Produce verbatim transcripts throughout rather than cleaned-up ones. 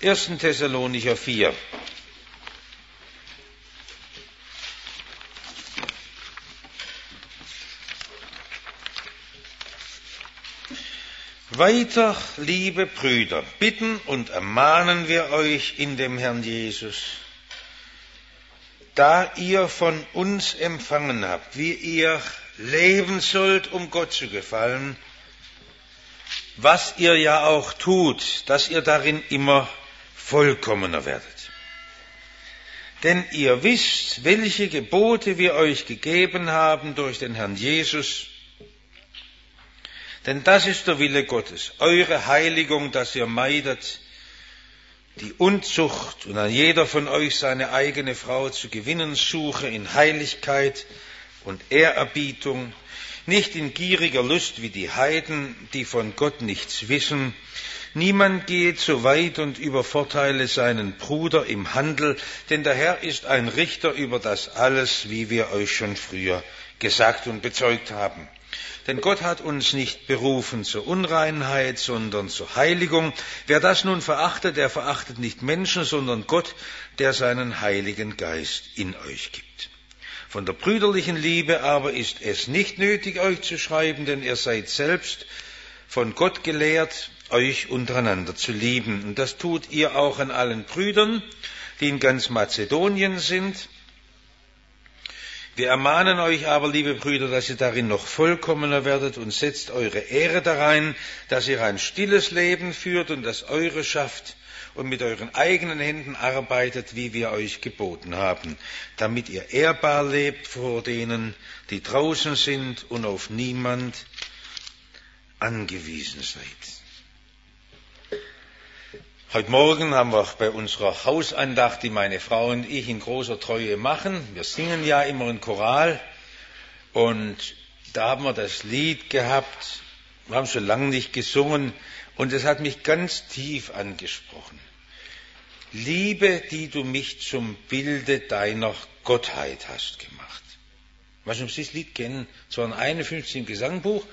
ersten Thessalonicher vier. Weiter, liebe Brüder, bitten und ermahnen wir euch in dem Herrn Jesus, da ihr von uns empfangen habt, wie ihr leben sollt, um Gott zu gefallen, was ihr ja auch tut, dass ihr darin immer vollkommener werdet. Denn ihr wisst, welche Gebote wir euch gegeben haben durch den Herrn Jesus. Denn das ist der Wille Gottes, eure Heiligung, dass ihr meidet die Unzucht und an jeder von euch seine eigene Frau zu gewinnen suche in Heiligkeit und Ehrerbietung, nicht in gieriger Lust wie die Heiden, die von Gott nichts wissen. Niemand gehe zu weit und übervorteile seinen Bruder im Handel, denn der Herr ist ein Richter über das alles, wie wir euch schon früher gesagt und bezeugt haben. Denn Gott hat uns nicht berufen zur Unreinheit, sondern zur Heiligung. Wer das nun verachtet, der verachtet nicht Menschen, sondern Gott, der seinen Heiligen Geist in euch gibt. Von der brüderlichen Liebe aber ist es nicht nötig, euch zu schreiben, denn ihr seid selbst von Gott gelehrt, euch untereinander zu lieben. Und das tut ihr auch an allen Brüdern, die in ganz Mazedonien sind. Wir ermahnen euch aber, liebe Brüder, dass ihr darin noch vollkommener werdet und setzt eure Ehre darein, dass ihr ein stilles Leben führt und das eure schafft und mit euren eigenen Händen arbeitet, wie wir euch geboten haben, damit ihr ehrbar lebt vor denen, die draußen sind und auf niemand angewiesen seid. Heute Morgen haben wir bei unserer Hausandacht, die meine Frau und ich in großer Treue machen, wir singen ja immer in Choral, und da haben wir das Lied gehabt, wir haben schon lange nicht gesungen, und es hat mich ganz tief angesprochen. Liebe, die du mich zum Bilde deiner Gottheit hast gemacht. Ich weiß nicht, ob Sie das Lied kennen, zweihunderteinundfünfzig im Gesangbuch.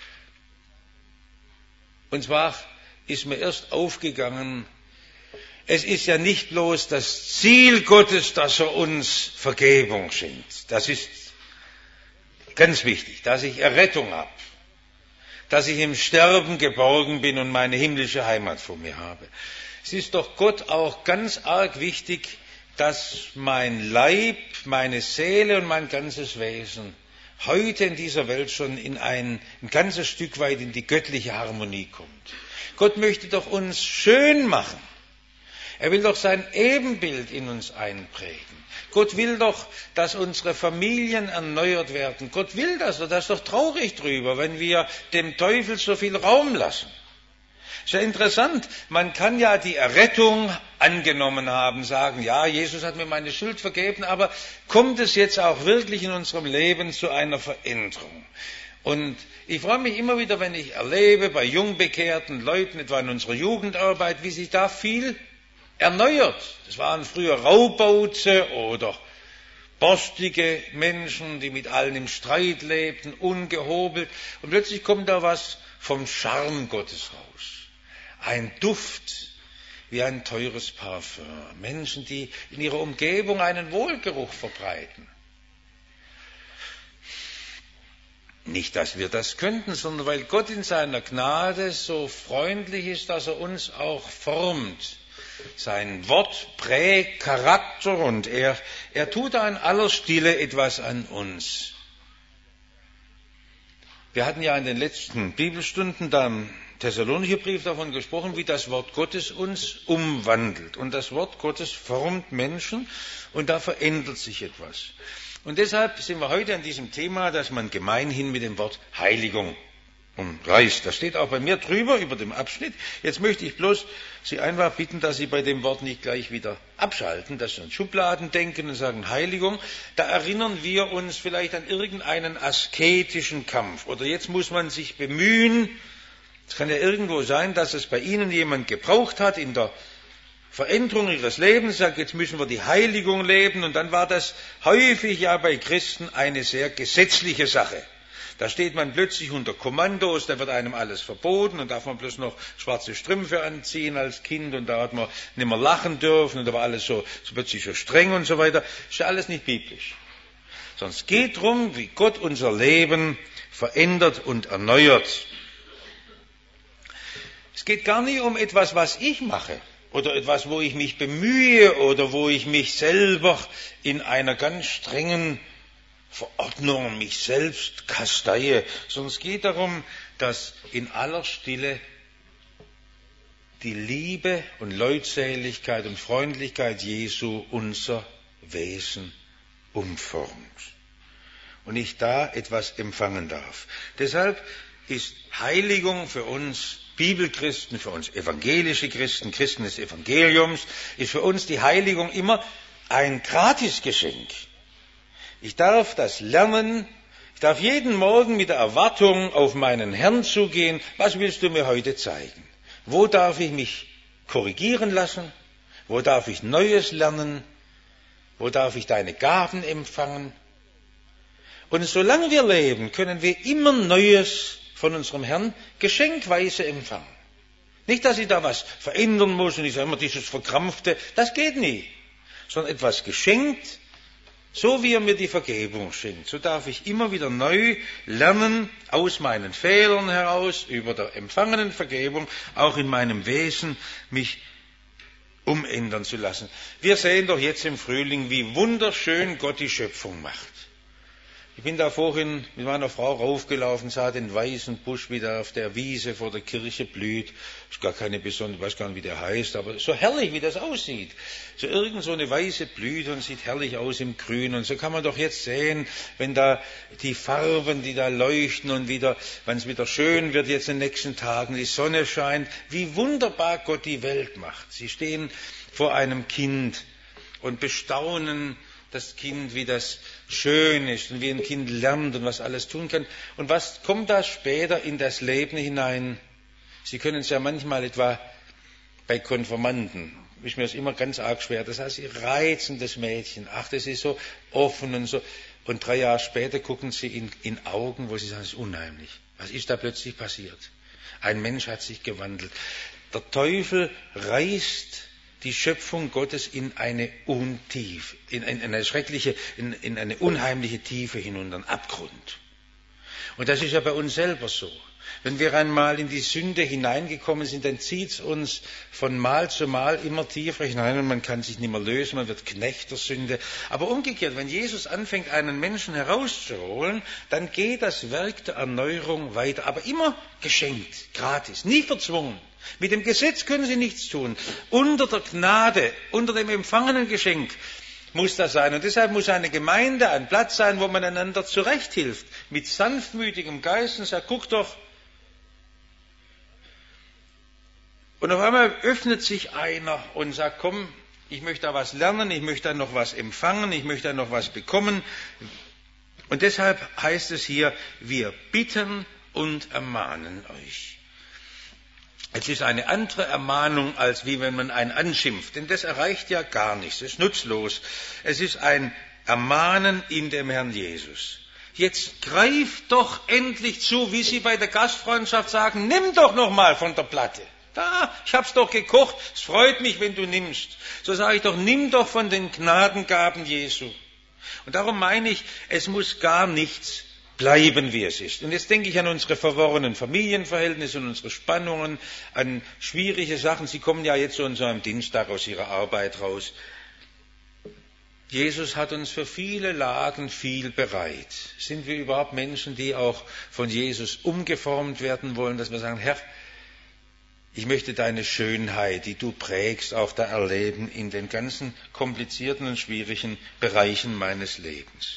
Und zwar ist mir erst aufgegangen, es ist ja nicht bloß das Ziel Gottes, dass er uns Vergebung schenkt. Das ist ganz wichtig, dass ich Errettung habe, dass ich im Sterben geborgen bin und meine himmlische Heimat vor mir habe. Es ist doch Gott auch ganz arg wichtig, dass mein Leib, meine Seele und mein ganzes Wesen heute in dieser Welt schon in ein, ein ganzes Stück weit in die göttliche Harmonie kommt. Gott möchte doch uns schön machen. Er will doch sein Ebenbild in uns einprägen. Gott will doch, dass unsere Familien erneuert werden. Gott will das, und das ist doch traurig drüber, wenn wir dem Teufel so viel Raum lassen. Ist ja interessant, man kann ja die Errettung angenommen haben, sagen, ja, Jesus hat mir meine Schuld vergeben, aber kommt es jetzt auch wirklich in unserem Leben zu einer Veränderung? Und ich freue mich immer wieder, wenn ich erlebe bei jungbekehrten Leuten, etwa in unserer Jugendarbeit, wie sich da viel erneuert. Das waren früher Raubautze oder borstige Menschen, die mit allen im Streit lebten, ungehobelt. Und plötzlich kommt da was vom Charme Gottes raus. Ein Duft wie ein teures Parfüm. Menschen, die in ihrer Umgebung einen Wohlgeruch verbreiten. Nicht, dass wir das könnten, sondern weil Gott in seiner Gnade so freundlich ist, dass er uns auch formt. Sein Wort prägt Charakter, und er, er tut da in aller Stille etwas an uns. Wir hatten ja in den letzten Bibelstunden da im Thessalonicher Brief davon gesprochen, wie das Wort Gottes uns umwandelt. Und das Wort Gottes formt Menschen, und da verändert sich etwas. Und deshalb sind wir heute an diesem Thema, das man gemeinhin mit dem Wort Heiligung umreißt. Das steht auch bei mir drüber über dem Abschnitt. Jetzt möchte ich bloß Sie einfach bitten, dass Sie bei dem Wort nicht gleich wieder abschalten, dass Sie an Schubladen denken und sagen Heiligung. Da erinnern wir uns vielleicht an irgendeinen asketischen Kampf. Oder jetzt muss man sich bemühen. Es kann ja irgendwo sein, dass es bei Ihnen jemand gebraucht hat in der Veränderung ihres Lebens, sagt, jetzt müssen wir die Heiligung leben, und dann war das häufig ja bei Christen eine sehr gesetzliche Sache. Da steht man plötzlich unter Kommandos, da wird einem alles verboten und darf man bloß noch schwarze Strümpfe anziehen als Kind und da hat man nicht mehr lachen dürfen und da war alles so, so plötzlich so streng und so weiter. Das ist ja alles nicht biblisch. Sondern es geht darum, wie Gott unser Leben verändert und erneuert. Es geht gar nicht um etwas, was ich mache oder etwas, wo ich mich bemühe oder wo ich mich selber in einer ganz strengen Verordnung mich selbst kasteie, sondern es geht darum, dass in aller Stille die Liebe und Leutseligkeit und Freundlichkeit Jesu unser Wesen umformt und ich da etwas empfangen darf. Deshalb ist Heiligung für uns Bibelchristen, für uns evangelische Christen, Christen des Evangeliums, ist für uns die Heiligung immer ein Gratisgeschenk. Ich darf das lernen, ich darf jeden Morgen mit der Erwartung auf meinen Herrn zugehen. Was willst du mir heute zeigen? Wo darf ich mich korrigieren lassen? Wo darf ich Neues lernen? Wo darf ich deine Gaben empfangen? Und solange wir leben, können wir immer Neues von unserem Herrn geschenkweise empfangen. Nicht, dass ich da was verändern muss und ich sage immer dieses Verkrampfte, das geht nie. Sondern etwas geschenkt, so wie er mir die Vergebung schenkt. So darf ich immer wieder neu lernen, aus meinen Fehlern heraus, über der empfangenen Vergebung, auch in meinem Wesen, mich umändern zu lassen. Wir sehen doch jetzt im Frühling, wie wunderschön Gott die Schöpfung macht. Ich bin da vorhin mit meiner Frau raufgelaufen, sah den weißen Busch, wie der auf der Wiese vor der Kirche blüht. Ist gar keine besondere, ich weiß gar nicht, wie der heißt, aber so herrlich, wie das aussieht. So irgend so eine weiße Blüte und sieht herrlich aus im Grün. Und so kann man doch jetzt sehen, wenn da die Farben, die da leuchten und wieder, wenn es wieder schön wird jetzt in den nächsten Tagen, die Sonne scheint, wie wunderbar Gott die Welt macht. Sie stehen vor einem Kind und bestaunen das Kind, wie das schön ist und wie ein Kind lernt und was alles tun kann. Und was kommt da später in das Leben hinein? Sie können es ja manchmal etwa bei Konfirmanden, ist mir das immer ganz arg schwer. Das heißt, Sie reizen das Mädchen. Ach, das ist so offen und so. Und drei Jahre später gucken Sie in, in Augen, wo Sie sagen, das ist unheimlich. Was ist da plötzlich passiert? Ein Mensch hat sich gewandelt. Der Teufel reißt die Schöpfung Gottes in eine Untief, in eine schreckliche, in, in eine unheimliche Tiefe hinunter, einen Abgrund. Und das ist ja bei uns selber so. Wenn wir einmal in die Sünde hineingekommen sind, dann zieht es uns von Mal zu Mal immer tiefer hinein und man kann sich nicht mehr lösen, man wird Knecht der Sünde. Aber umgekehrt, wenn Jesus anfängt, einen Menschen herauszuholen, dann geht das Werk der Erneuerung weiter, aber immer geschenkt, gratis, nie verzwungen. Mit dem Gesetz können Sie nichts tun. Unter der Gnade, unter dem empfangenen Geschenk muss das sein. Und deshalb muss eine Gemeinde ein Platz sein, wo man einander zurechthilft. Mit sanftmütigem Geist und sagt, guck doch. Und auf einmal öffnet sich einer und sagt, komm, ich möchte da was lernen, ich möchte da noch was empfangen, ich möchte da noch was bekommen. Und deshalb heißt es hier, wir bitten und ermahnen euch. Es ist eine andere Ermahnung, als wie wenn man einen anschimpft, denn das erreicht ja gar nichts, es ist nutzlos. Es ist ein Ermahnen in dem Herrn Jesus. Jetzt greif doch endlich zu, wie Sie bei der Gastfreundschaft sagen, nimm doch noch mal von der Platte. Da, ich hab's doch gekocht, es freut mich, wenn du nimmst. So sage ich doch, nimm doch von den Gnadengaben Jesu. Und darum meine ich, es muss gar nichts bleiben, wie es ist. Und jetzt denke ich an unsere verworrenen Familienverhältnisse und unsere Spannungen, an schwierige Sachen. Sie kommen ja jetzt so an so einem Dienstag aus Ihrer Arbeit raus. Jesus hat uns für viele Lagen viel bereit. Sind wir überhaupt Menschen, die auch von Jesus umgeformt werden wollen, dass wir sagen, Herr, ich möchte deine Schönheit, die du prägst, auch da erleben in den ganzen komplizierten und schwierigen Bereichen meines Lebens.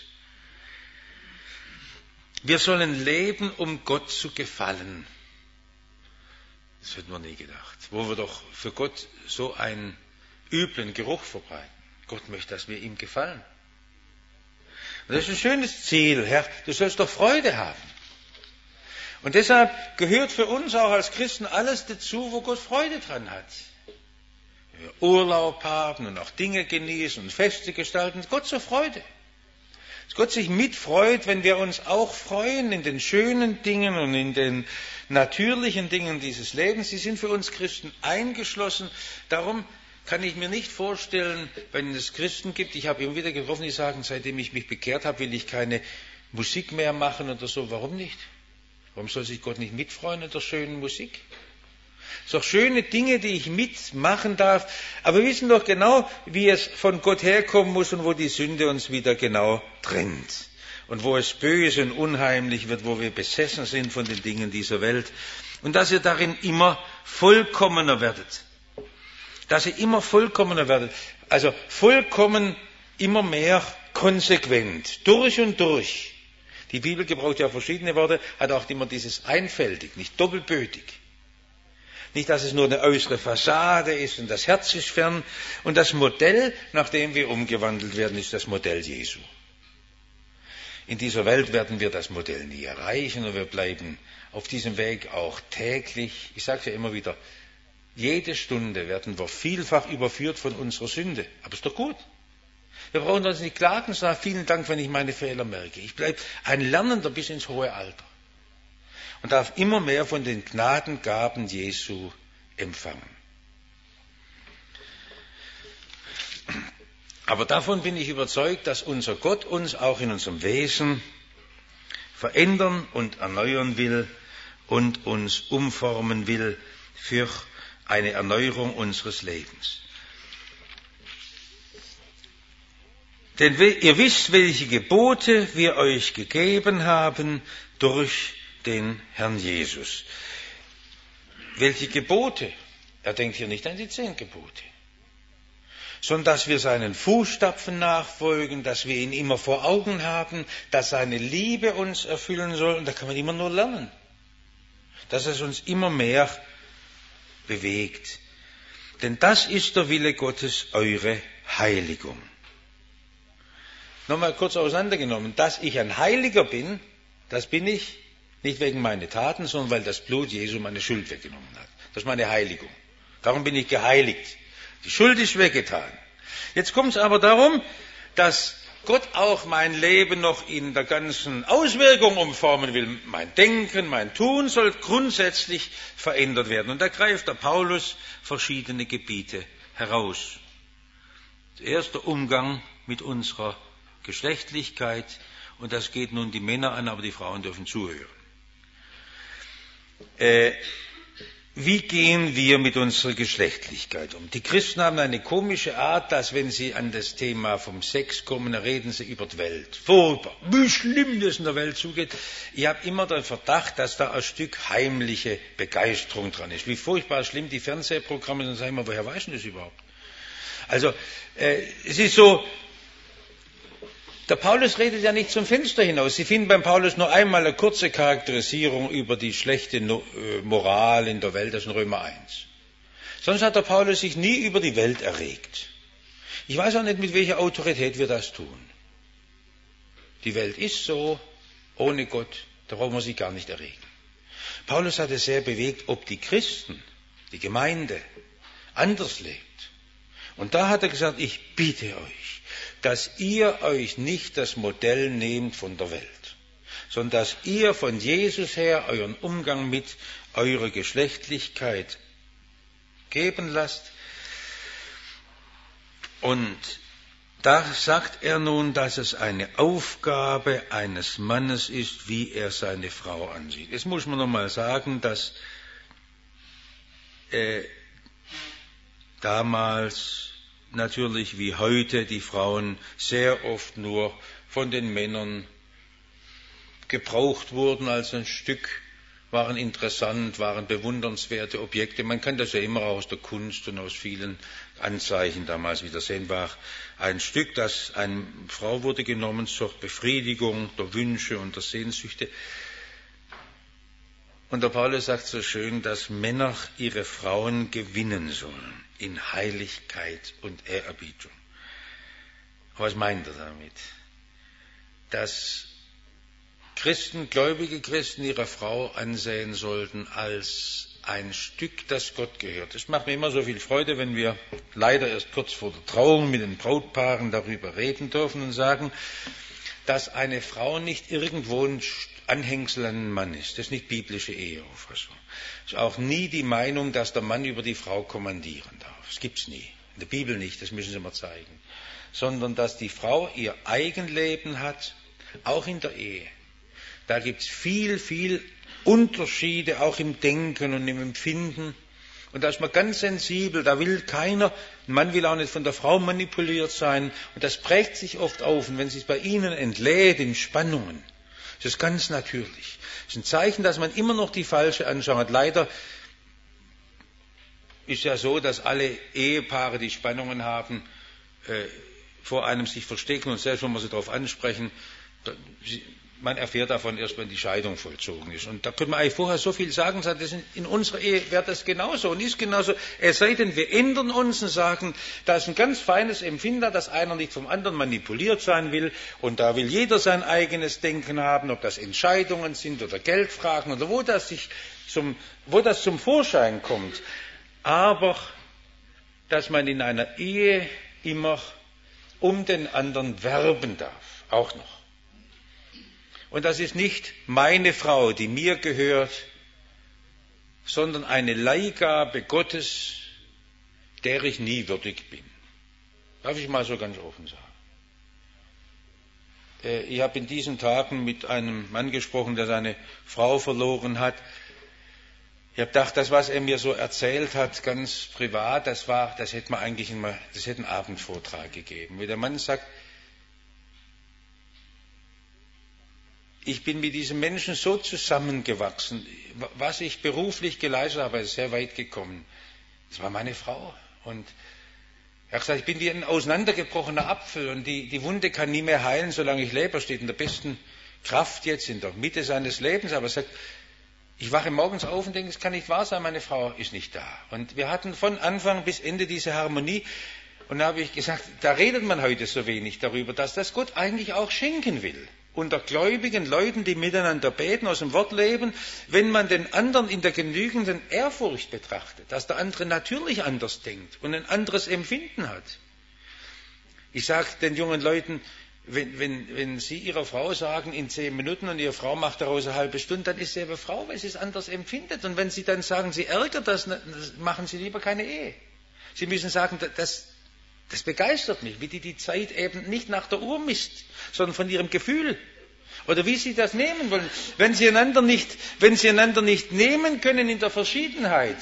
Wir sollen leben, um Gott zu gefallen. Das hätten wir nie gedacht. Wo wir doch für Gott so einen üblen Geruch verbreiten. Gott möchte, dass wir ihm gefallen. Und das ist ein schönes Ziel, Herr. Du sollst doch Freude haben. Und deshalb gehört für uns auch als Christen alles dazu, wo Gott Freude dran hat. Wenn wir Urlaub haben und auch Dinge genießen und Feste gestalten, Gott zur Freude. Dass Gott sich mitfreut, wenn wir uns auch freuen in den schönen Dingen und in den natürlichen Dingen dieses Lebens. Sie sind für uns Christen eingeschlossen. Darum kann ich mir nicht vorstellen, wenn es Christen gibt, ich habe immer wieder getroffen, die sagen, seitdem ich mich bekehrt habe, will ich keine Musik mehr machen oder so. Warum nicht? Warum soll sich Gott nicht mitfreuen in der schönen Musik? Es sind doch schöne Dinge, die ich mitmachen darf. Aber wir wissen doch genau, wie es von Gott herkommen muss und wo die Sünde uns wieder genau trennt. Und wo es böse und unheimlich wird, wo wir besessen sind von den Dingen dieser Welt. Und dass ihr darin immer vollkommener werdet. Dass ihr immer vollkommener werdet. Also vollkommen, immer mehr konsequent. Durch und durch. Die Bibel gebraucht ja verschiedene Worte, hat auch immer dieses einfältig, nicht doppelbötig. Nicht, dass es nur eine äußere Fassade ist und das Herz ist fern. Und das Modell, nach dem wir umgewandelt werden, ist das Modell Jesu. In dieser Welt werden wir das Modell nie erreichen und wir bleiben auf diesem Weg auch täglich. Ich sage es ja immer wieder, jede Stunde werden wir vielfach überführt von unserer Sünde. Aber ist doch gut. Wir brauchen uns nicht klagen, sondern vielen Dank, wenn ich meine Fehler merke. Ich bleibe ein Lernender bis ins hohe Alter und darf immer mehr von den Gnadengaben Jesu empfangen. Aber davon bin ich überzeugt, dass unser Gott uns auch in unserem Wesen verändern und erneuern will und uns umformen will für eine Erneuerung unseres Lebens. Denn ihr wisst, welche Gebote wir euch gegeben haben durch den Herrn Jesus. Welche Gebote? Er denkt hier nicht an die zehn Gebote, sondern dass wir seinen Fußstapfen nachfolgen, dass wir ihn immer vor Augen haben, dass seine Liebe uns erfüllen soll. Und da kann man immer nur lernen, dass es uns immer mehr bewegt. Denn das ist der Wille Gottes, eure Heiligung. Nochmal kurz auseinandergenommen, dass ich ein Heiliger bin, das bin ich nicht wegen meiner Taten, sondern weil das Blut Jesu meine Schuld weggenommen hat. Das ist meine Heiligung. Darum bin ich geheiligt. Die Schuld ist weggetan. Jetzt kommt es aber darum, dass Gott auch mein Leben noch in der ganzen Auswirkung umformen will. Mein Denken, mein Tun soll grundsätzlich verändert werden. Und da greift der Paulus verschiedene Gebiete heraus. Zuerst der Umgang mit unserer Geschlechtlichkeit, und das geht nun die Männer an, aber die Frauen dürfen zuhören. Äh, wie gehen wir mit unserer Geschlechtlichkeit um? Die Christen haben eine komische Art, dass wenn sie an das Thema vom Sex kommen, dann reden sie über die Welt. Furchtbar, wie schlimm das in der Welt zugeht. Ich habe immer den Verdacht, dass da ein Stück heimliche Begeisterung dran ist. Wie furchtbar schlimm die Fernsehprogramme, dann sagen wir, woher weiß denn das überhaupt? Also, äh, es ist so, der Paulus redet ja nicht zum Fenster hinaus. Sie finden beim Paulus nur einmal eine kurze Charakterisierung über die schlechte Moral in der Welt, das ist in Römer eins. Sonst hat der Paulus sich nie über die Welt erregt. Ich weiß auch nicht, mit welcher Autorität wir das tun. Die Welt ist so, ohne Gott, da brauchen wir sich gar nicht erregen. Paulus hat es sehr bewegt, ob die Christen, die Gemeinde, anders lebt. Und da hat er gesagt, ich bitte euch, dass ihr euch nicht das Modell nehmt von der Welt, sondern dass ihr von Jesus her euren Umgang mit eurer Geschlechtlichkeit geben lasst. Und da sagt er nun, dass es eine Aufgabe eines Mannes ist, wie er seine Frau ansieht. Jetzt muss man nochmal sagen, dass äh, damals natürlich wie heute die Frauen sehr oft nur von den Männern gebraucht wurden als ein Stück, waren interessant, waren bewundernswerte Objekte. Man kann das ja immer aus der Kunst und aus vielen Anzeichen damals wieder sehen, war ein Stück, das eine Frau wurde genommen zur Befriedigung der Wünsche und der Sehnsüchte. Und der Paulus sagt so schön, dass Männer ihre Frauen gewinnen sollen in Heiligkeit und Ehrerbietung. Was meint er damit? Dass Christen, gläubige Christen ihre Frau ansehen sollten als ein Stück, das Gott gehört. Es macht mir immer so viel Freude, wenn wir leider erst kurz vor der Trauung mit den Brautpaaren darüber reden dürfen und sagen, dass eine Frau nicht irgendwo ein Anhängsel an einen Mann ist. Das ist nicht biblische Eheauffassung. Es ist auch nie die Meinung, dass der Mann über die Frau kommandieren darf. Das gibt's nie. In der Bibel nicht, das müssen Sie mal zeigen. Sondern dass die Frau ihr Eigenleben hat, auch in der Ehe. Da gibt's viel, viel Unterschiede, auch im Denken und im Empfinden. Und da ist man ganz sensibel, da will keiner, ein Mann will auch nicht von der Frau manipuliert sein. Und das prägt sich oft auf. Und wenn es sich bei ihnen entlädt in Spannungen, ist es ganz natürlich. Das ist ein Zeichen, dass man immer noch die falsche Anschauung hat. Leider ist ja so, dass alle Ehepaare, die Spannungen haben, äh, vor einem sich verstecken und selbst wenn wir sie darauf ansprechen, da, sie, man erfährt davon erst, wenn die Scheidung vollzogen ist. Und da könnte man eigentlich vorher so viel sagen, das in, in unserer Ehe wäre das genauso und ist genauso. Es sei denn, wir ändern uns und sagen, da ist ein ganz feines Empfinden, dass einer nicht vom anderen manipuliert sein will und da will jeder sein eigenes Denken haben, ob das Entscheidungen sind oder Geldfragen oder wo das, sich zum, wo das zum Vorschein kommt. Aber, dass man in einer Ehe immer um den anderen werben darf, auch noch. Und das ist nicht meine Frau, die mir gehört, sondern eine Leihgabe Gottes, der ich nie würdig bin. Darf ich mal so ganz offen sagen. Ich habe in diesen Tagen mit einem Mann gesprochen, der seine Frau verloren hat. Ich habe gedacht, das, was er mir so erzählt hat, ganz privat, das war, das hätte man eigentlich immer, das hätte einen Abendvortrag gegeben. Wie der Mann sagt, ich bin mit diesem Menschen so zusammengewachsen, was ich beruflich geleistet habe, ist sehr weit gekommen. Das war meine Frau. Und er hat gesagt, ich bin wie ein auseinandergebrochener Apfel und die, die Wunde kann nie mehr heilen, solange ich lebe. Er steht in der besten Kraft jetzt, in der Mitte seines Lebens, aber er sagt, ich wache morgens auf und denke, es kann nicht wahr sein, meine Frau ist nicht da. Und wir hatten von Anfang bis Ende diese Harmonie. Und da habe ich gesagt, da redet man heute so wenig darüber, dass das Gott eigentlich auch schenken will. Unter gläubigen Leuten, die miteinander beten, aus dem Wort leben, wenn man den anderen in der genügenden Ehrfurcht betrachtet, dass der andere natürlich anders denkt und ein anderes Empfinden hat. Ich sage den jungen Leuten, wenn, wenn, wenn sie ihrer Frau sagen, in zehn Minuten und ihre Frau macht daraus eine halbe Stunde, dann ist sie ihre Frau, weil sie es anders empfindet. Und wenn sie dann sagen, sie ärgert das, machen sie lieber keine Ehe. Sie müssen sagen, das, das begeistert mich, wie die die Zeit eben nicht nach der Uhr misst, sondern von ihrem Gefühl. Oder wie sie das nehmen wollen. Wenn sie einander nicht, wenn sie einander nicht nehmen können in der Verschiedenheit.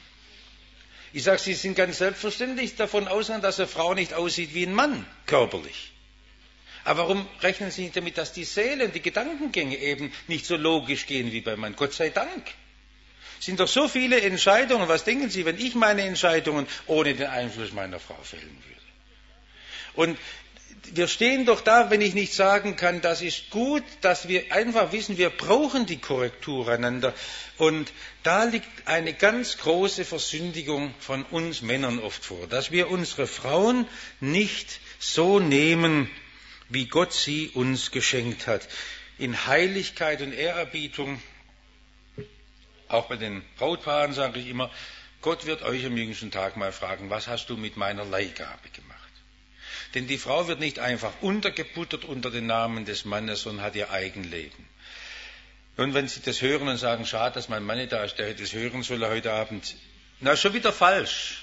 Ich sage, sie sind ganz selbstverständlich davon ausgegangen, dass eine Frau nicht aussieht wie ein Mann, körperlich. Aber warum rechnen Sie nicht damit, dass die Seele und die Gedankengänge eben nicht so logisch gehen wie beim Mann? Gott sei Dank. Es sind doch so viele Entscheidungen. Was denken Sie, wenn ich meine Entscheidungen ohne den Einfluss meiner Frau fällen würde? Und wir stehen doch da, wenn ich nicht sagen kann, das ist gut, dass wir einfach wissen, wir brauchen die Korrektur einander. Und da liegt eine ganz große Versündigung von uns Männern oft vor, dass wir unsere Frauen nicht so nehmen, wie Gott sie uns geschenkt hat. In Heiligkeit und Ehrerbietung, auch bei den Brautpaaren sage ich immer, Gott wird euch am jüngsten Tag mal fragen, was hast du mit meiner Leihgabe gemacht? Denn die Frau wird nicht einfach untergebuttert unter den Namen des Mannes, sondern hat ihr Eigenleben. Und wenn Sie das hören und sagen, schade, dass mein Mann nicht da ist, der hätte es hören sollen heute Abend, na, schon wieder falsch.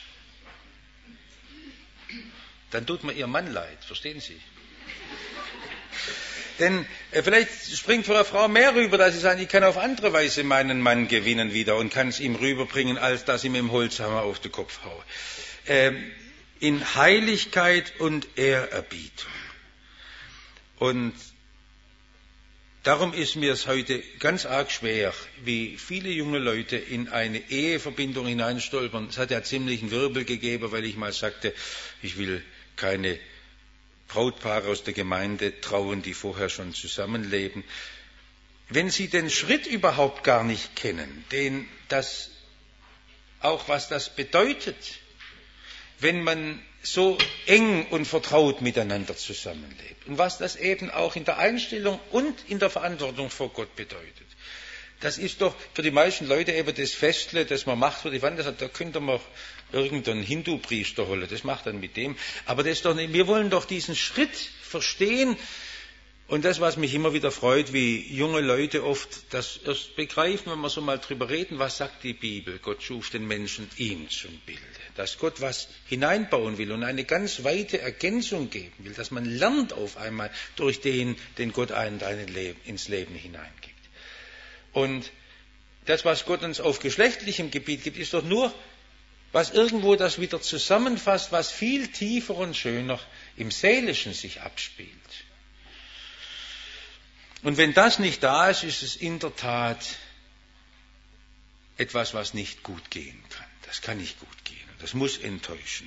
Dann tut mir Ihr Mann leid, verstehen Sie? Denn äh, vielleicht springt für eine Frau mehr rüber, dass sie sagt, ich kann auf andere Weise meinen Mann gewinnen wieder und kann es ihm rüberbringen, als dass ich ihm im Holzhammer auf den Kopf haue. Ähm, in Heiligkeit und Ehrerbietung. Und darum ist mir es heute ganz arg schwer, wie viele junge Leute in eine Eheverbindung hineinstolpern. Es hat ja ziemlich einen Wirbel gegeben, weil ich mal sagte, ich will keine Brautpaare aus der Gemeinde trauen, die vorher schon zusammenleben. Wenn sie den Schritt überhaupt gar nicht kennen, den das auch was das bedeutet, wenn man so eng und vertraut miteinander zusammenlebt und was das eben auch in der Einstellung und in der Verantwortung vor Gott bedeutet. Das ist doch für die meisten Leute eben das Festle, das man macht für die Wand. Da könnte man auch irgendeinen Hindu-Priester holen, das macht dann mit dem. Aber das ist doch nicht, wir wollen doch diesen Schritt verstehen Und das, was mich immer wieder freut, wie junge Leute oft das erst begreifen, wenn wir so mal drüber reden, was sagt die Bibel? Gott schuf den Menschen ihm zum Bilde. Dass Gott was hineinbauen will und eine ganz weite Ergänzung geben will, dass man lernt auf einmal durch den, den Gott einen Leben, ins Leben hineingibt. Und das, was Gott uns auf geschlechtlichem Gebiet gibt, ist doch nur, was irgendwo das wieder zusammenfasst, was viel tiefer und schöner im Seelischen sich abspielt. Und wenn das nicht da ist, ist es in der Tat etwas, was nicht gut gehen kann. Das kann nicht gut gehen. Das muss enttäuschen.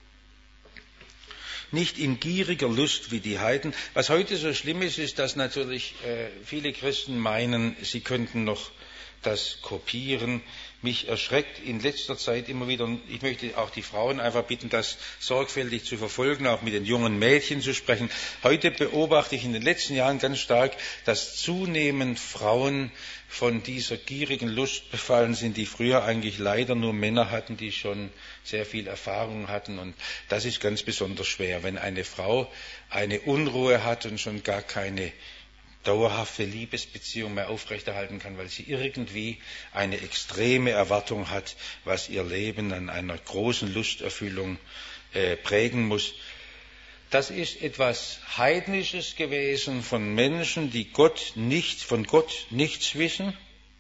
Nicht in gieriger Lust wie die Heiden. Was heute so schlimm ist, ist, dass natürlich äh, viele Christen meinen, sie könnten noch das kopieren. Mich erschreckt in letzter Zeit immer wieder, und ich möchte auch die Frauen einfach bitten, das sorgfältig zu verfolgen, auch mit den jungen Mädchen zu sprechen. Heute beobachte ich in den letzten Jahren ganz stark, dass zunehmend Frauen von dieser gierigen Lust befallen sind, die früher eigentlich leider nur Männer hatten, die schon sehr viel Erfahrung hatten. Und das ist ganz besonders schwer, wenn eine Frau eine Unruhe hat und schon gar keine dauerhafte Liebesbeziehung mehr aufrechterhalten kann, weil sie irgendwie eine extreme Erwartung hat, was ihr Leben an einer großen Lusterfüllung äh, prägen muss. Das ist etwas Heidnisches gewesen von Menschen, die Gott nicht, von Gott nichts wissen.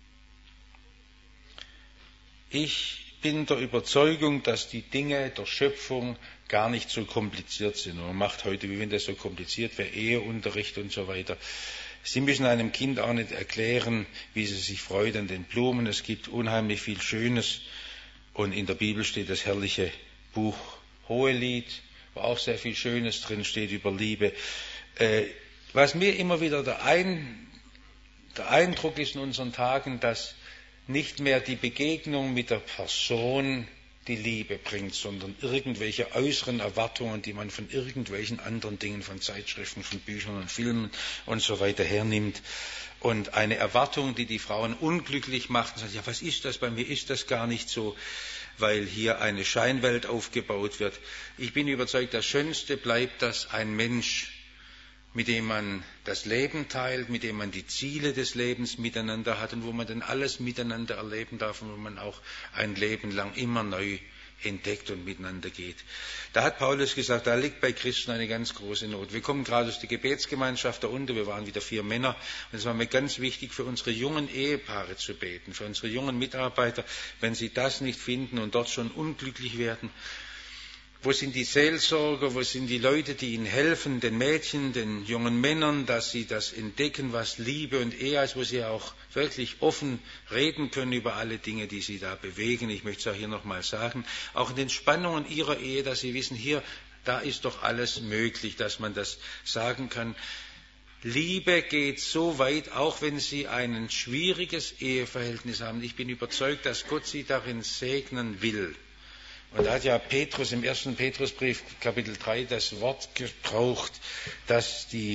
Ich bin der Überzeugung, dass die Dinge der Schöpfung gar nicht so kompliziert sind. Und man macht heute, wie wenn das so kompliziert wäre, Eheunterricht und so weiter. Sie müssen einem Kind auch nicht erklären, wie sie sich freut an den Blumen. Es gibt unheimlich viel Schönes. Und in der Bibel steht das herrliche Buch Hohelied, wo auch sehr viel Schönes drin steht über Liebe. Äh, was mir immer wieder der, Ein, der Eindruck ist in unseren Tagen, dass nicht mehr die Begegnung mit der Person die Liebe bringt, sondern irgendwelche äußeren Erwartungen, die man von irgendwelchen anderen Dingen, von Zeitschriften, von Büchern und Filmen und so weiter hernimmt. Und eine Erwartung, die die Frauen unglücklich macht, und sagt, ja, was ist das? Bei mir ist das gar nicht so, weil hier eine Scheinwelt aufgebaut wird. Ich bin überzeugt, das Schönste bleibt, dass ein Mensch, mit dem man das Leben teilt, mit dem man die Ziele des Lebens miteinander hat und wo man dann alles miteinander erleben darf und wo man auch ein Leben lang immer neu entdeckt und miteinander geht. Da hat Paulus gesagt, da liegt bei Christen eine ganz große Not. Wir kommen gerade aus der Gebetsgemeinschaft da unten, wir waren wieder vier Männer und es war mir ganz wichtig, für unsere jungen Ehepaare zu beten, für unsere jungen Mitarbeiter, wenn sie das nicht finden und dort schon unglücklich werden. Wo sind die Seelsorger, wo sind die Leute, die ihnen helfen, den Mädchen, den jungen Männern, dass sie das entdecken, was Liebe und Ehe ist, wo sie auch wirklich offen reden können über alle Dinge, die sie da bewegen. Ich möchte es auch hier nochmal sagen, auch in den Spannungen ihrer Ehe, dass sie wissen, hier, da ist doch alles möglich, dass man das sagen kann. Liebe geht so weit, auch wenn Sie ein schwieriges Eheverhältnis haben. Ich bin überzeugt, dass Gott Sie darin segnen will. Und da hat ja Petrus im ersten Petrusbrief, Kapitel drei, das Wort gebraucht, dass die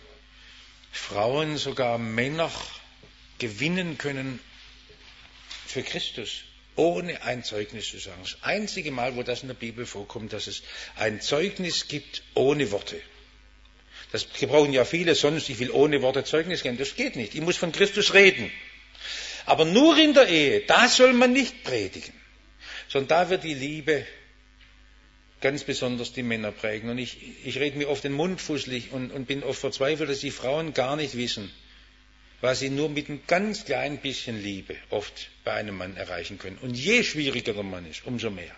Frauen sogar Männer gewinnen können für Christus, ohne ein Zeugnis zu sagen. Das einzige Mal, wo das in der Bibel vorkommt, dass es ein Zeugnis gibt ohne Worte. Das gebrauchen ja viele sonst, ich will ohne Worte Zeugnis geben. Das geht nicht. Ich muss von Christus reden. Aber nur in der Ehe, da soll man nicht predigen. Sondern da wird die Liebe ganz besonders die Männer prägen. Und ich, ich rede mir oft den Mund fusselig und, und bin oft verzweifelt, dass die Frauen gar nicht wissen, was sie nur mit einem ganz kleinen bisschen Liebe oft bei einem Mann erreichen können. Und je schwieriger der Mann ist, umso mehr.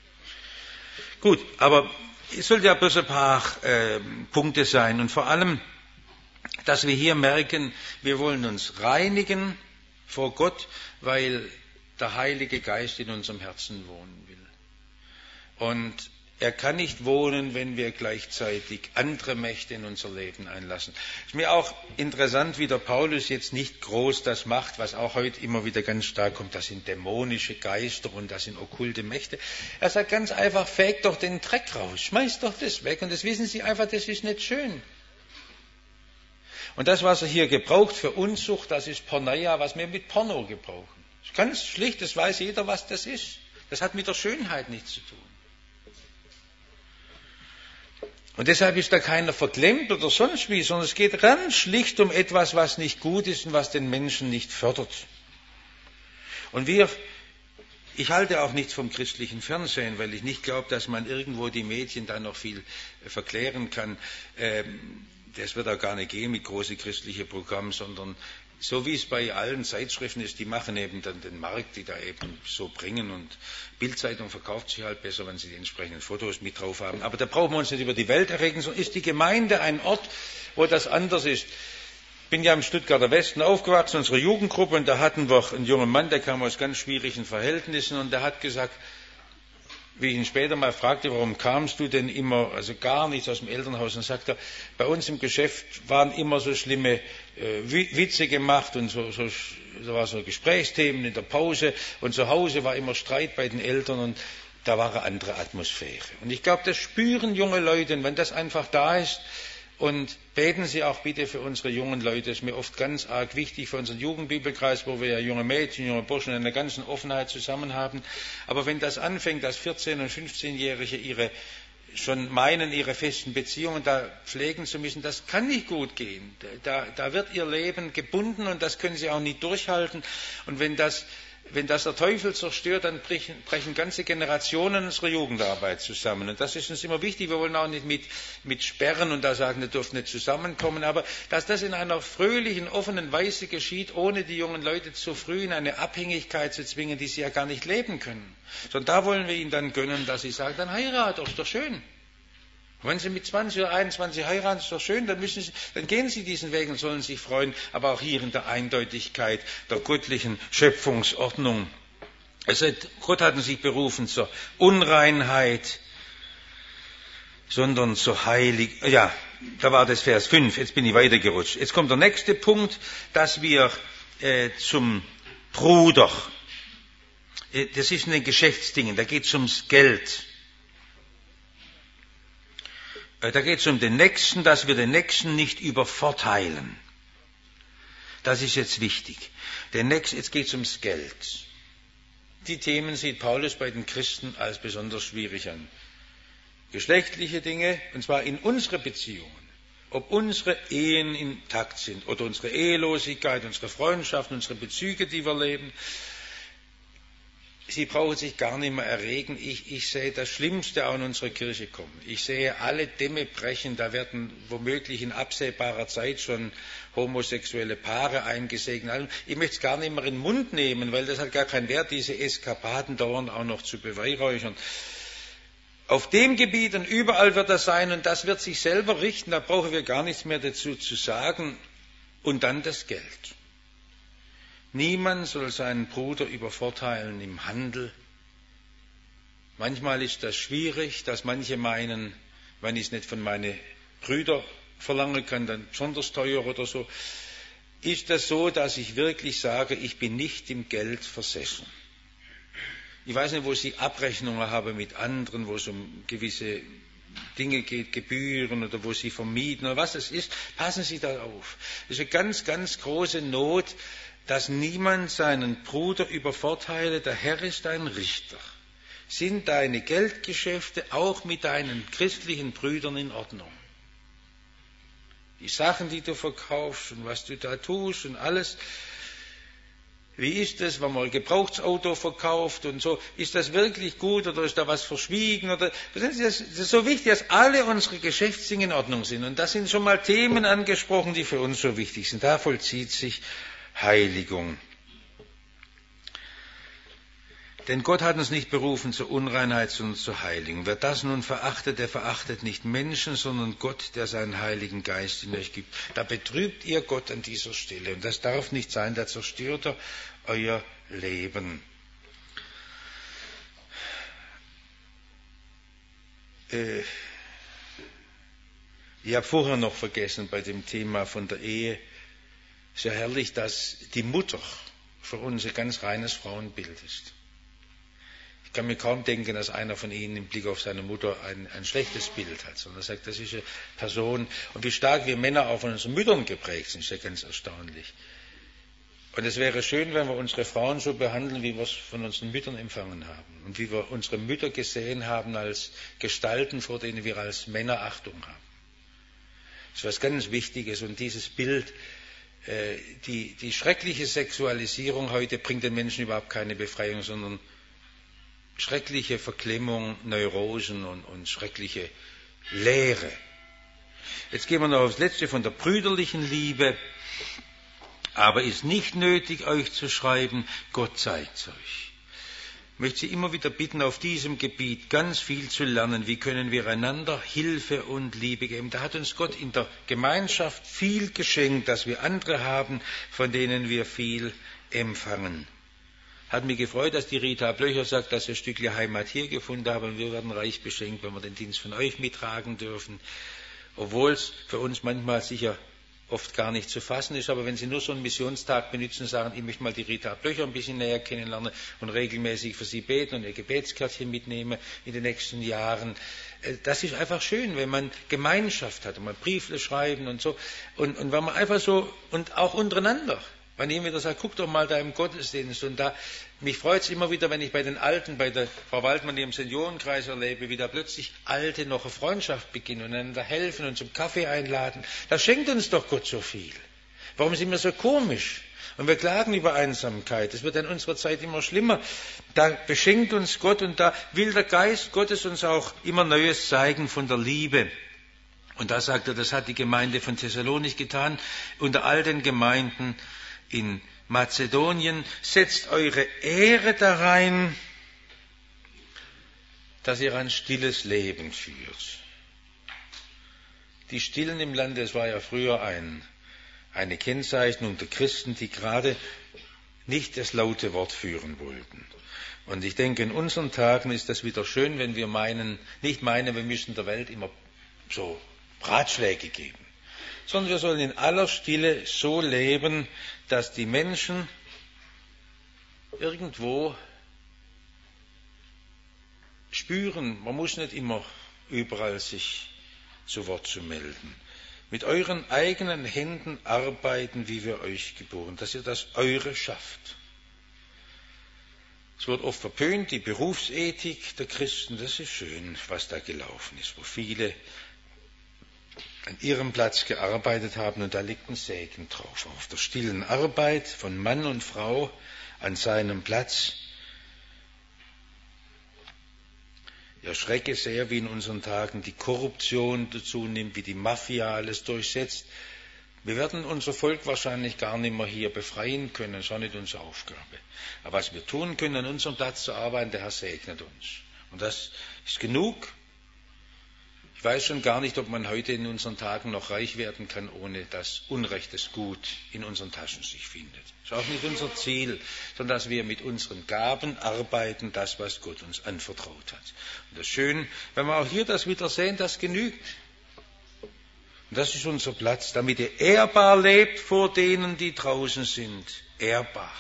Gut, aber es sollte ja bloß ein paar äh, Punkte sein. Und vor allem, dass wir hier merken, wir wollen uns reinigen vor Gott, weil der Heilige Geist in unserem Herzen wohnen will. Und er kann nicht wohnen, wenn wir gleichzeitig andere Mächte in unser Leben einlassen. Es ist mir auch interessant, wie der Paulus jetzt nicht groß das macht, was auch heute immer wieder ganz stark kommt, das sind dämonische Geister und das sind okkulte Mächte. Er sagt ganz einfach, fegt doch den Dreck raus, schmeißt doch das weg. Und das wissen Sie einfach, das ist nicht schön. Und das, was er hier gebraucht für Unzucht, das ist Porneia, was wir mit Porno gebrauchen. Ganz schlicht, das weiß jeder, was das ist. Das hat mit der Schönheit nichts zu tun. Und deshalb ist da keiner verklemmt oder sonst wie, sondern es geht ganz schlicht um etwas, was nicht gut ist und was den Menschen nicht fördert. Und wir, ich halte auch nichts vom christlichen Fernsehen, weil ich nicht glaube, dass man irgendwo die Medien da noch viel verklären kann. Das wird auch gar nicht gehen mit großen christlichen Programmen, sondern so wie es bei allen Zeitschriften ist, die machen eben dann den Markt, die da eben so bringen, und Bild-Zeitung verkauft sich halt besser, wenn sie die entsprechenden Fotos mit drauf haben. Aber da brauchen wir uns nicht über die Welt erregen, sondern ist die Gemeinde ein Ort, wo das anders ist. Ich bin ja im Stuttgarter Westen aufgewachsen, unsere Jugendgruppe, und da hatten wir einen jungen Mann, der kam aus ganz schwierigen Verhältnissen, und der hat gesagt, wie ich ihn später mal fragte, warum kamst du denn immer, also gar nichts aus dem Elternhaus, und sagt er, bei uns im Geschäft waren immer so schlimme äh, Witze gemacht und so, so, da war so Gesprächsthemen in der Pause, und zu Hause war immer Streit bei den Eltern, und da war eine andere Atmosphäre. Und ich glaube, das spüren junge Leute, und wenn das einfach da ist, und beten Sie auch bitte für unsere jungen Leute. Das ist mir oft ganz arg wichtig für unseren Jugendbibelkreis, wo wir ja junge Mädchen, junge Burschen in der ganzen Offenheit zusammen haben. Aber wenn das anfängt, dass vierzehn- und fünfzehnjährige ihre schon meinen, ihre festen Beziehungen da pflegen zu müssen, das kann nicht gut gehen. Da, da wird ihr Leben gebunden, und das können sie auch nicht durchhalten. Und wenn das Wenn das der Teufel zerstört, dann brechen, brechen ganze Generationen unserer Jugendarbeit zusammen. Und das ist uns immer wichtig. Wir wollen auch nicht mit, mit sperren und da sagen, ihr dürft nicht zusammenkommen. Aber dass das in einer fröhlichen, offenen Weise geschieht, ohne die jungen Leute zu früh in eine Abhängigkeit zu zwingen, die sie ja gar nicht leben können. Sondern da wollen wir ihnen dann gönnen, dass sie sagen, dann heirat, doch, ist doch schön. Wenn Sie mit zwanzig oder einundzwanzig heiraten, ist doch schön, dann, müssen Sie, dann gehen Sie diesen Weg und sollen sich freuen, aber auch hier in der Eindeutigkeit der göttlichen Schöpfungsordnung. Also Gott hat uns nicht berufen zur Unreinheit, sondern zur Heiligung. Ja, da war das Vers fünf, jetzt bin ich weitergerutscht. Jetzt kommt der nächste Punkt, dass wir äh, zum Bruder, äh, das ist in den Geschäftsdingen, da geht es ums Geld. Da geht es um den Nächsten, dass wir den Nächsten nicht übervorteilen. Das ist jetzt wichtig. Der Nächste, jetzt geht es ums Geld. Die Themen sieht Paulus bei den Christen als besonders schwierig an. Geschlechtliche Dinge, und zwar in unsere Beziehungen. Ob unsere Ehen intakt sind oder unsere Ehelosigkeit, unsere Freundschaften, unsere Bezüge, die wir leben. Sie brauchen sich gar nicht mehr erregen. Ich, ich sehe das Schlimmste auch in unserer Kirche kommen. Ich sehe alle Dämme brechen. Da werden womöglich in absehbarer Zeit schon homosexuelle Paare eingesegnet. Ich möchte es gar nicht mehr in den Mund nehmen, weil das hat gar keinen Wert, diese Eskapaden dauernd auch noch zu beweihräuchern. Auf dem Gebiet und überall wird das sein, und das wird sich selber richten. Da brauchen wir gar nichts mehr dazu zu sagen. Und dann das Geld. Niemand soll seinen Bruder übervorteilen im Handel. Manchmal ist das schwierig, dass manche meinen, wenn ich es nicht von meinen Brüdern verlangen kann, dann besonders teuer oder so. Ist das so, dass ich wirklich sage, ich bin nicht im Geld versessen? Ich weiß nicht, wo Sie Abrechnungen haben mit anderen, wo es um gewisse Dinge geht, Gebühren oder wo Sie vermieten oder was es ist. Passen Sie da auf. Das ist eine ganz, ganz große Not, dass niemand seinen Bruder übervorteile. Der Herr ist ein Richter. Sind deine Geldgeschäfte auch mit deinen christlichen Brüdern in Ordnung? Die Sachen, die du verkaufst und was du da tust und alles. Wie ist es, wenn man ein Gebrauchsauto verkauft und so? Ist das wirklich gut oder ist da was verschwiegen? Oder, das ist so wichtig, dass alle unsere Geschäftsdinge in Ordnung sind. Und das sind schon mal Themen angesprochen, die für uns so wichtig sind. Da vollzieht sich Heiligung. Denn Gott hat uns nicht berufen zur Unreinheit, sondern zur Heiligung. Wer das nun verachtet, der verachtet nicht Menschen, sondern Gott, der seinen Heiligen Geist in euch gibt. Da betrübt ihr Gott an dieser Stelle. Und das darf nicht sein, da zerstört er euer Leben. Äh, ich habe vorher noch vergessen bei dem Thema von der Ehe. Es ist ja herrlich, dass die Mutter für uns ein ganz reines Frauenbild ist. Ich kann mir kaum denken, dass einer von Ihnen im Blick auf seine Mutter ein, ein schlechtes Bild hat, sondern er sagt, das ist eine Person. Und wie stark wir Männer auch von unseren Müttern geprägt sind, ist ja ganz erstaunlich. Und es wäre schön, wenn wir unsere Frauen so behandeln, wie wir es von unseren Müttern empfangen haben und wie wir unsere Mütter gesehen haben als Gestalten, vor denen wir als Männer Achtung haben. Das ist was ganz Wichtiges. Und dieses Bild, äh, die, die schreckliche Sexualisierung heute bringt den Menschen überhaupt keine Befreiung, sondern schreckliche Verklemmung, Neurosen und, und schreckliche Leere. Jetzt gehen wir noch aufs Letzte von der brüderlichen Liebe. Aber ist nicht nötig, euch zu schreiben, Gott zeigt's euch. Ich möchte Sie immer wieder bitten, auf diesem Gebiet ganz viel zu lernen. Wie können wir einander Hilfe und Liebe geben? Da hat uns Gott in der Gemeinschaft viel geschenkt, dass wir andere haben, von denen wir viel empfangen. Hat mich gefreut, dass die Rita Blöcher sagt, dass sie ein Stückchen Heimat hier gefunden haben. Wir werden reich beschenkt, wenn wir den Dienst von euch mittragen dürfen. Obwohl es für uns manchmal sicher oft gar nicht zu fassen ist, aber wenn Sie nur so einen Missionstag benutzen und sagen, ich möchte mal die Rita Blöcher ein bisschen näher kennenlernen und regelmäßig für sie beten und ihr Gebetskärtchen mitnehmen in den nächsten Jahren, das ist einfach schön, wenn man Gemeinschaft hat und man Briefe schreiben und so und, und wenn man einfach so, und auch untereinander, wenn ich wieder sage, guck doch mal da im Gottesdienst und da, mich freut es immer wieder, wenn ich bei den Alten, bei der Frau Waldmann im Seniorenkreis erlebe, wie da plötzlich Alte noch eine Freundschaft beginnen und einander helfen und zum Kaffee einladen. Da schenkt uns doch Gott so viel. Warum sind wir so komisch? Und wir klagen über Einsamkeit. Es wird in unserer Zeit immer schlimmer. Da beschenkt uns Gott und da will der Geist Gottes uns auch immer Neues zeigen von der Liebe. Und da sagt er, das hat die Gemeinde von Thessalonich getan, unter all den Gemeinden in Mazedonien, setzt eure Ehre da rein, dass ihr ein stilles Leben führt. Die Stillen im Lande, es war ja früher ein, eine Kennzeichnung der Christen, die gerade nicht das laute Wort führen wollten. Und ich denke, in unseren Tagen ist das wieder schön, wenn wir meinen, nicht meinen, wir müssen der Welt immer so Ratschläge geben, sondern wir sollen in aller Stille so leben, dass die Menschen irgendwo spüren, man muss nicht immer überall sich zu Wort zu melden. Mit euren eigenen Händen arbeiten, wie wir euch geboren, dass ihr das eure schafft. Es wird oft verpönt, die Berufsethik der Christen, das ist schön, was da gelaufen ist, wo viele an ihrem Platz gearbeitet haben und da liegt ein Segen drauf. Auf der stillen Arbeit von Mann und Frau an seinem Platz. Ich erschrecke sehr, wie in unseren Tagen die Korruption dazu nimmt, wie die Mafia alles durchsetzt. Wir werden unser Volk wahrscheinlich gar nicht mehr hier befreien können, das ist auch nicht unsere Aufgabe. Aber was wir tun können, an unserem Platz zu arbeiten, der Herr segnet uns. Und das ist genug. Ich weiß schon gar nicht, ob man heute in unseren Tagen noch reich werden kann, ohne dass unrechtes Gut in unseren Taschen sich findet. Das ist auch nicht unser Ziel, sondern dass wir mit unseren Gaben arbeiten, das, was Gott uns anvertraut hat. Und das ist schön, wenn wir auch hier das wieder sehen, das genügt. Und das ist unser Platz, damit ihr ehrbar lebt vor denen, die draußen sind. Ehrbar.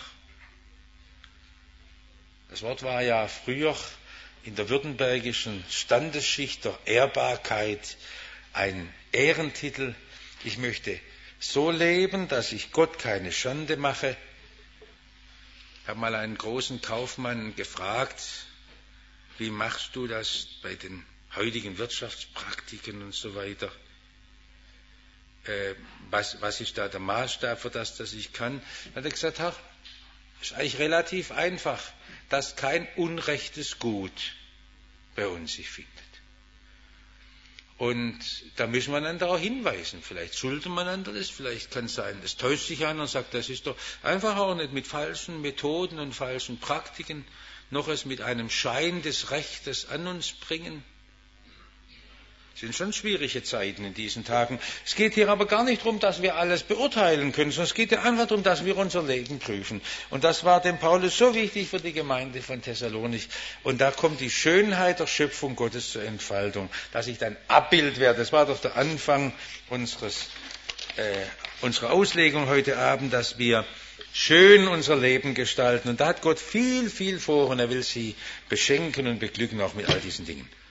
Das Wort war ja früher in der württembergischen Standesschicht der Ehrbarkeit ein Ehrentitel. Ich möchte so leben, dass ich Gott keine Schande mache. Ich habe mal einen großen Kaufmann gefragt, wie machst du das bei den heutigen Wirtschaftspraktiken und so weiter? Äh, was, was ist da der Maßstab für das, das ich kann? Dann hat er gesagt, ach, ist eigentlich relativ einfach, dass kein unrechtes Gut bei uns sich findet. Und da müssen wir einander auch hinweisen. Vielleicht schulden wir einander das, vielleicht kann es sein, das täuscht sich einer und sagt, das ist doch einfach auch nicht mit falschen Methoden und falschen Praktiken, noch es mit einem Schein des Rechtes an uns bringen. Es sind schon schwierige Zeiten in diesen Tagen. Es geht hier aber gar nicht darum, dass wir alles beurteilen können, sondern es geht ja einfach darum, dass wir unser Leben prüfen. Und das war dem Paulus so wichtig für die Gemeinde von Thessalonich. Und da kommt die Schönheit der Schöpfung Gottes zur Entfaltung, dass ich ein Abbild werde. Das war doch der Anfang unseres, äh, unserer Auslegung heute Abend, dass wir schön unser Leben gestalten. Und da hat Gott viel, viel vor und er will sie beschenken und beglücken auch mit all diesen Dingen.